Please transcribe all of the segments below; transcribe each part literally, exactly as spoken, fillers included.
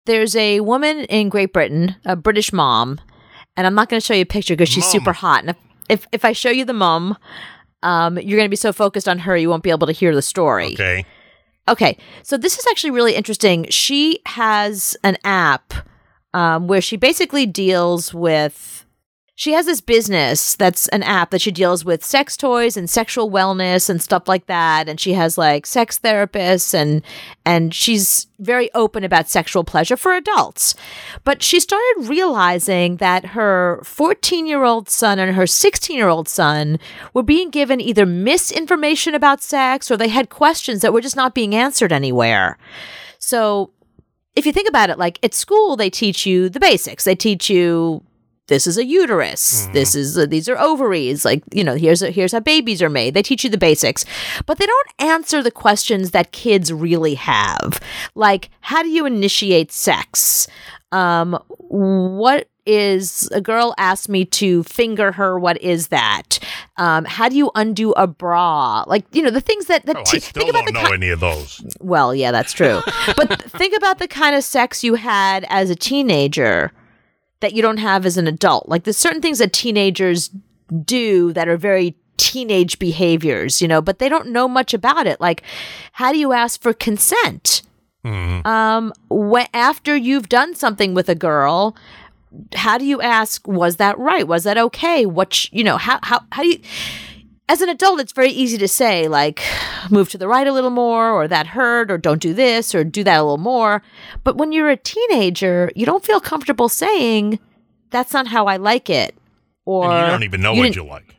there's a woman in Great Britain, a British mom, and I'm not going to show you a picture because she's Mom. super hot. And if, if, if I show you the mom, um, you're going to be so focused on her, you won't be able to hear the story. Okay. Okay. So this is actually really interesting. She has an app um, where she basically deals with, she has this business that's an app that she deals with sex toys and sexual wellness and stuff like that. And she has like sex therapists and and she's very open about sexual pleasure for adults. But she started realizing that her fourteen-year-old son and her sixteen-year-old son were being given either misinformation about sex or they had questions that were just not being answered anywhere. So if you think about it, like at school, they teach you the basics. They teach you this is a uterus. Mm. This is a, these are ovaries. Like, you know, here's a, here's how babies are made. They teach you the basics, but they don't answer the questions that kids really have. Like, how do you initiate sex? Um, what is a girl asked me to finger her? What is that? Um, how do you undo a bra? Like, you know, the things that, that oh, t- I still don't know ki- any of those. Well, yeah, that's true. But think about the kind of sex you had as a teenager that you don't have as an adult. Like there's certain things that teenagers do that are very teenage behaviors, you know, but they don't know much about it. Like, how do you ask for consent? Mm-hmm. Um, wh- after you've done something with a girl, how do you ask, was that right? Was that okay? What, sh- you know, how, how, how do you, as an adult, it's very easy to say, like, move to the right a little more, or that hurt, or don't do this, or do that a little more. But when you're a teenager, you don't feel comfortable saying, that's not how I like it. Or and you don't even know you what you like.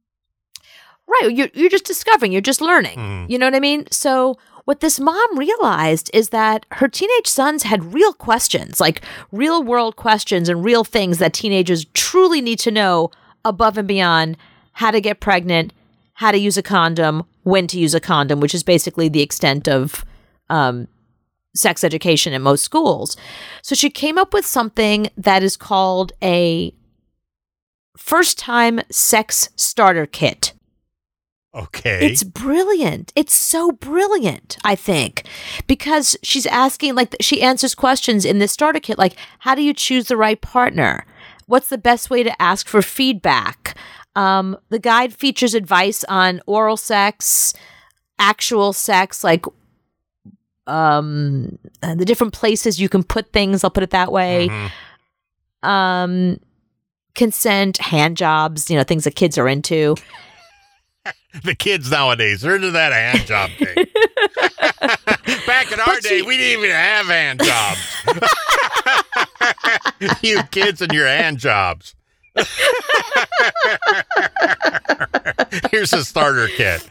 Right. You're, you're just discovering. You're just learning. Mm. You know what I mean? So what this mom realized is that her teenage sons had real questions, like real world questions and real things that teenagers truly need to know above and beyond how to get pregnant, how to use a condom, when to use a condom, which is basically the extent of um, sex education in most schools. So she came up with something that is called a first-time sex starter kit. Okay. It's brilliant. It's so brilliant, I think, because she's asking, like, she answers questions in this starter kit, like, how do you choose the right partner? What's the best way to ask for feedback? Um, the guide features advice on oral sex, actual sex, like um, the different places you can put things. I'll put it that way. Mm-hmm. Um, consent, hand jobs, you know, things that kids are into. The kids nowadays, they're into that hand job thing. Back in our but day, she- we didn't even have hand jobs. You kids and your hand jobs. Here's a starter kit.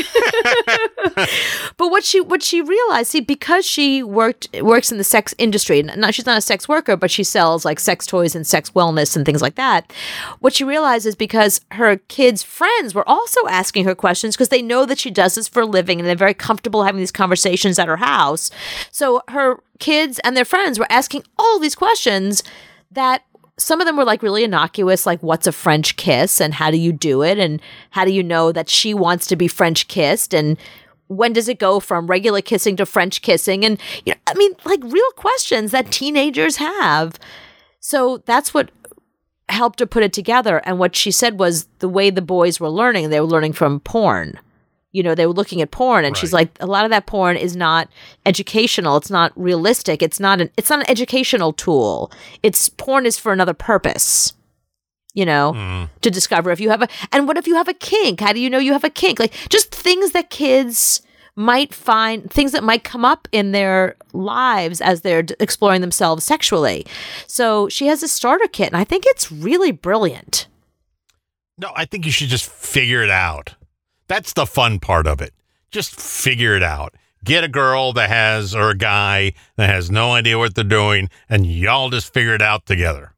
But what she what she realized, see, because she worked works in the sex industry, now she's not a sex worker, but she sells like sex toys and sex wellness and things like that. What she realized is because her kids' friends were also asking her questions because they know that she does this for a living and they're very comfortable having these conversations at her house. So her kids and their friends were asking all these questions that some of them were like really innocuous, like what's a French kiss and how do you do it? And how do you know that she wants to be French kissed? And when does it go from regular kissing to French kissing? And, you know, I mean, like real questions that teenagers have. So that's what helped her put it together. And what she said was the way the boys were learning, they were learning from porn. You know, they were looking at porn, and right. She's like, a lot of that porn is not educational. It's not realistic. It's not an it's not an educational tool. It's porn is for another purpose, you know, mm. to discover if you have a, and what if you have a kink? How do you know you have a kink? Like just things that kids might find, things that might come up in their lives as they're d- exploring themselves sexually. So she has a starter kit, and I think it's really brilliant. No, I think you should just figure it out. That's the fun part of it. Just figure it out. Get a girl that has, or a guy that has no idea what they're doing, and y'all just figure it out together.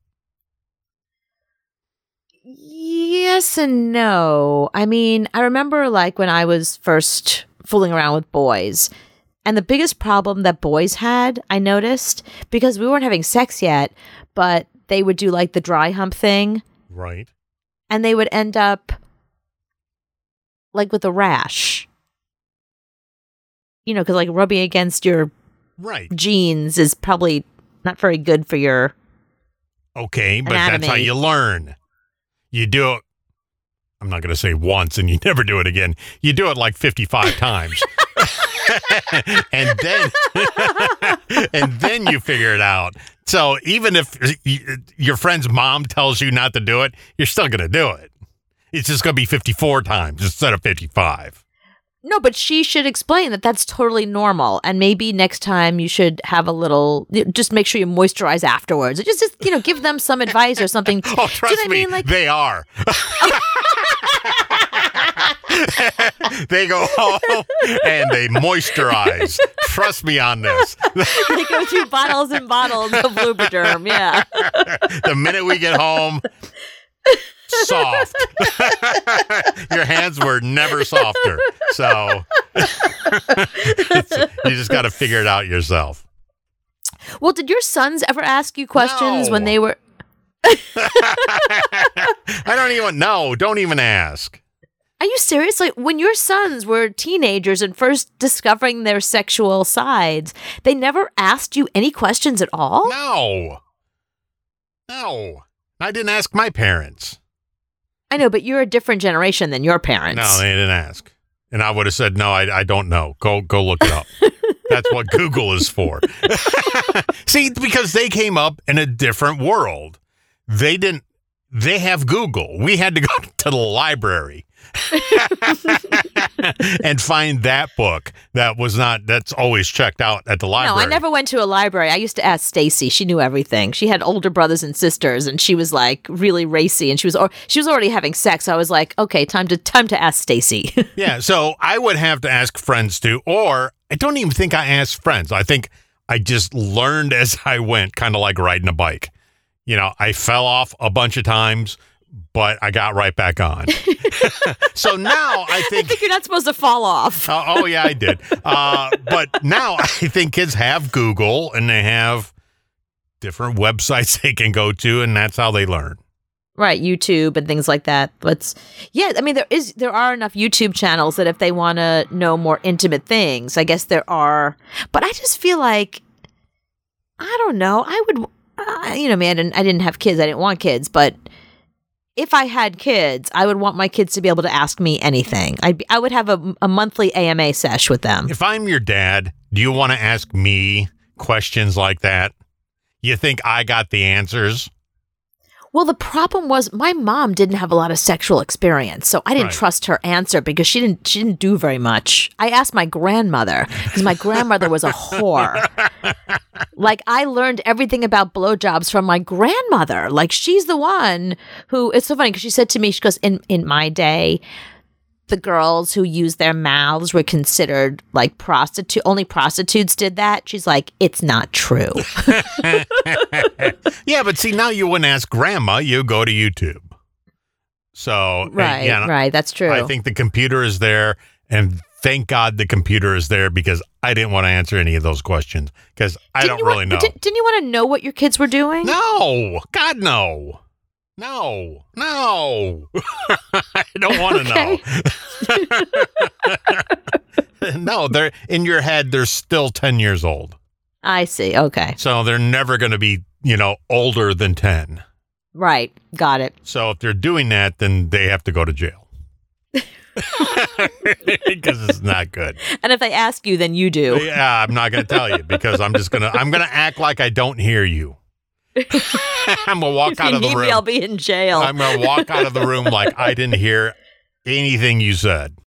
Yes and no. I mean, I remember like when I was first fooling around with boys, and the biggest problem that boys had, I noticed, because we weren't having sex yet, but they would do like the dry hump thing. Right. And they would end up like with a rash, you know, because like rubbing against your right jeans is probably not very good for your Okay, but anatomy. that's how you learn. You do it, I'm not going to say once and you never do it again. You do it like fifty-five times. and then and then you figure it out. So even if y- your friend's mom tells you not to do it, you're still going to do it. It's just going to be fifty-four times instead of fifty-five. No, but she should explain that that's totally normal. And maybe next time you should have a little, just make sure you moisturize afterwards. Just, just you know, give them some advice or something. Oh, trust Do you know what I me, mean? Like, they are. They go home and they moisturize. Trust me on this. they go through bottles and bottles of Lubriderm. Yeah. The minute we get home, soft. Your hands were never softer. So you just got to figure it out yourself. Well, did your sons ever ask you questions No. when they were? I don't even know. Don't even ask. Are you serious? Like when your sons were teenagers and first discovering their sexual sides, they never asked you any questions at all? No. No. I didn't ask my parents. I know, but you're a different generation than your parents. No, they didn't ask. And I would have said, no, I, I don't know. Go go look it up. That's what Google is for. See, because they came up in a different world. They didn't, they have Google. We had to go to the library and find that book that was not, that's always checked out at the library. No, I never went to a library. I used to ask Stacy. She knew everything. She had older brothers and sisters, and she was like really racy, and she was or, she was already having sex. So I was like, okay, time to time to ask Stacy. Yeah, so I would have to ask friends too, or I don't even think I asked friends. I think I just learned as I went, kind of like riding a bike. You know, I fell off a bunch of times, but I got right back on. So now I I think, think you're not supposed to fall off. oh, oh, yeah, I did. Uh, but now I think kids have Google and they have different websites they can go to, and that's how they learn. Right, YouTube and things like that. But yeah, I mean, there is there are enough YouTube channels that if they want to know more intimate things, I guess there are. But I just feel like I don't know. I would, uh, you know, man, I didn't, I didn't have kids. I didn't want kids, but if I had kids, I would want my kids to be able to ask me anything. I'd be, I would have a, a monthly A M A sesh with them. If I'm your dad, do you want to ask me questions like that? You think I got the answers? Well, the problem was my mom didn't have a lot of sexual experience, so I didn't Right. trust her answer because she didn't she didn't do very much. I asked my grandmother because my grandmother was a whore. Like I learned everything about blowjobs from my grandmother. Like she's the one who. It's so funny because she said to me, she goes, "In in my day, the girls who used their mouths were considered like prostitute. Only prostitutes did that." She's like, "It's not true." Yeah, but see, now you wouldn't ask grandma. You go to YouTube. So, uh, Right, yeah, right. That's true. I think the computer is there, and thank God the computer is there because I didn't want to answer any of those questions because I Didn't don't you really want, know. Did, didn't you want to know what your kids were doing? No, God, no. No, no. I don't want to know. No, they're in your head, they're still ten years old. I see. Okay. So they're never going to be, you know, older than ten. Right. Got it. So if they're doing that, then they have to go to jail. Because it's not good. And if they ask you, then you do. Yeah, I'm not going to tell you because I'm just going to, I'm going to act like I don't hear you. I'm going to walk If out you of the need room. me, I'll be in jail. I'm going to walk out of the room like I didn't hear anything you said.